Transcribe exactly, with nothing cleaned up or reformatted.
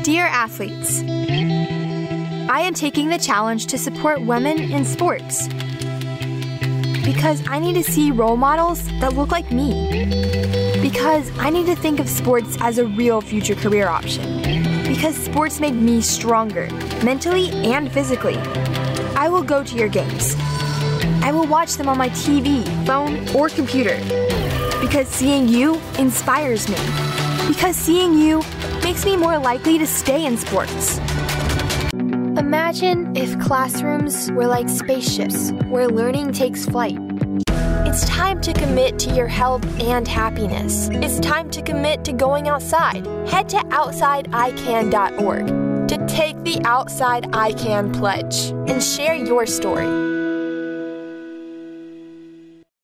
Dear athletes, I am taking the challenge to support women in sports because I need to see role models that look like me. Because I need to think of sports as a real future career option. Because sports made me stronger, mentally and physically. I will go to your games. I will watch them on my T V, phone, or computer. Because seeing you inspires me. Because seeing you makes me more likely to stay in sports. Imagine if classrooms were like spaceships where learning takes flight. It's time to commit to your health and happiness. It's time to commit to going outside. Head to outside I can dot org to take the Outside I Can pledge and share your story.